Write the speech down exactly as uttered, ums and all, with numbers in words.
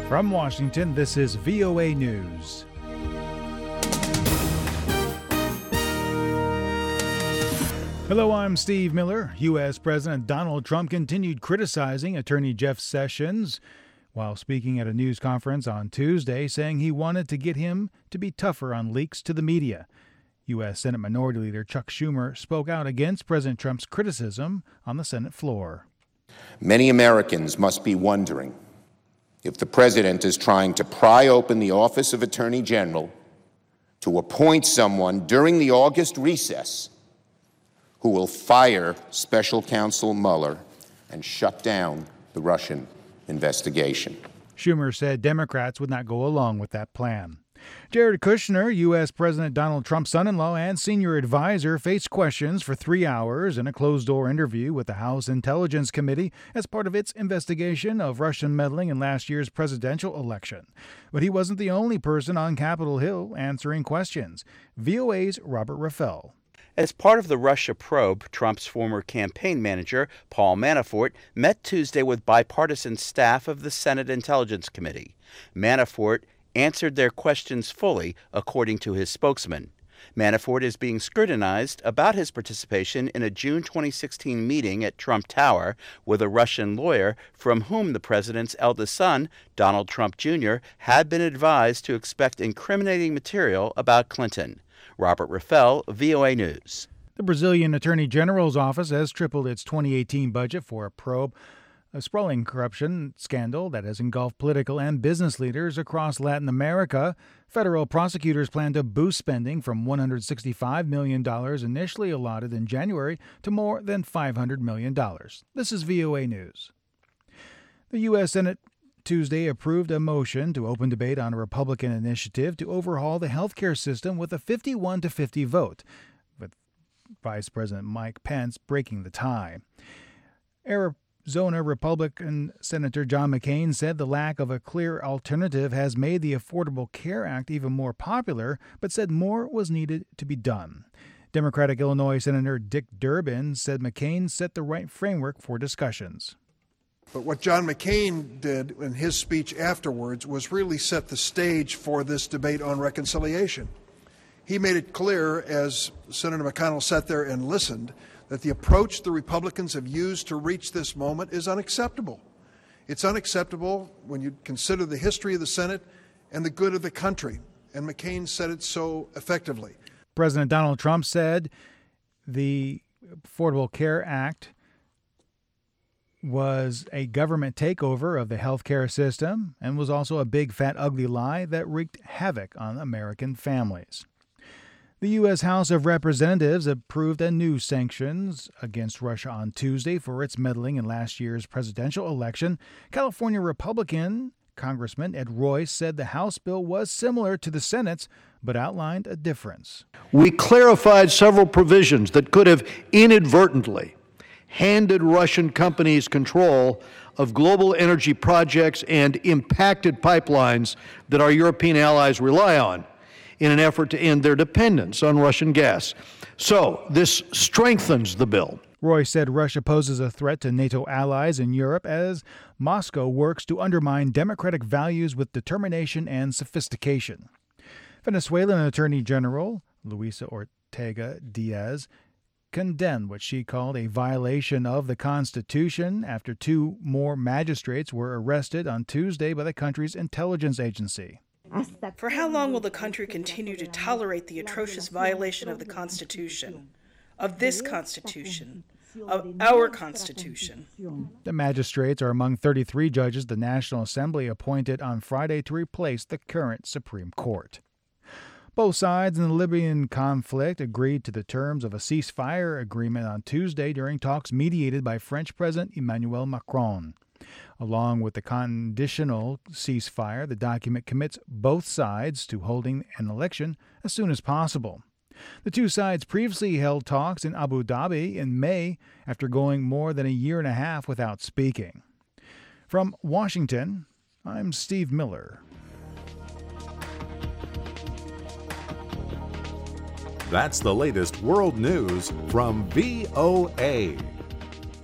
From Washington, this is V O A News. Hello, I'm Steve Miller. U S. President Donald Trump continued criticizing Attorney Jeff Sessions while speaking at a news conference on Tuesday, saying he wanted to get him to be tougher on leaks to the media. U S. Senate Minority Leader Chuck Schumer spoke out against President Trump's criticism on the Senate floor. Many Americans must be wondering if the president is trying to pry open the office of Attorney General to appoint someone during the August recess who will fire Special Counsel Mueller and shut down the Russian investigation. Schumer said Democrats would not go along with that plan. Jared Kushner, U S. President Donald Trump's son-in-law and senior advisor, faced questions for three hours in a closed-door interview with the House Intelligence Committee as part of its investigation of Russian meddling in last year's presidential election. But he wasn't the only person on Capitol Hill answering questions. V O A's Robert Raffel. As part of the Russia probe, Trump's former campaign manager, Paul Manafort, met Tuesday with bipartisan staff of the Senate Intelligence Committee. Manafort answered their questions fully, according to his spokesman. Manafort is being scrutinized about his participation in a June twenty sixteen meeting at Trump Tower with a Russian lawyer from whom the president's eldest son, Donald Trump Junior, had been advised to expect incriminating material about Clinton. Robert Raffel, V O A News. The Brazilian Attorney General's office has tripled its twenty eighteen budget for a probe a sprawling corruption scandal that has engulfed political and business leaders across Latin America. Federal prosecutors plan to boost spending from one hundred sixty-five million dollars initially allotted in January to more than five hundred million dollars. This is V O A News. The U S. Senate Tuesday approved a motion to open debate on a Republican initiative to overhaul the health care system with a fifty-one to fifty vote, with Vice President Mike Pence breaking the tie. Arizona Republican Senator John McCain said the lack of a clear alternative has made the Affordable Care Act even more popular, but said more was needed to be done. Democratic Illinois Senator Dick Durbin said McCain set the right framework for discussions. But what John McCain did in his speech afterwards was really set the stage for this debate on reconciliation. He made it clear, as Senator McConnell sat there and listened, that the approach the Republicans have used to reach this moment is unacceptable. It's unacceptable when you consider the history of the Senate and the good of the country, and McCain said it so effectively. President Donald Trump said the Affordable Care Act was a government takeover of the health care system and was also a big, fat, ugly lie that wreaked havoc on American families. The U S. House of Representatives approved a new sanctions against Russia on Tuesday for its meddling in last year's presidential election. California Republican Congressman Ed Royce said the House bill was similar to the Senate's, but outlined a difference. We clarified several provisions that could have inadvertently handed Russian companies control of global energy projects and impacted pipelines that our European allies rely on in an effort to end their dependence on Russian gas. So this strengthens the bill. Royce said Russia poses a threat to NATO allies in Europe as Moscow works to undermine democratic values with determination and sophistication. Venezuelan Attorney General Luisa Ortega Diaz condemned what she called a violation of the Constitution after two more magistrates were arrested on Tuesday by the country's intelligence agency. For how long will the country continue to tolerate the atrocious violation of the Constitution, of this Constitution, of our Constitution? The magistrates are among thirty-three judges the National Assembly appointed on Friday to replace the current Supreme Court. Both sides in the Libyan conflict agreed to the terms of a ceasefire agreement on Tuesday during talks mediated by French President Emmanuel Macron. Along with the conditional ceasefire, the document commits both sides to holding an election as soon as possible. The two sides previously held talks in Abu Dhabi in May after going more than a year and a half without speaking. From Washington, I'm Steve Miller. That's the latest world news from V O A.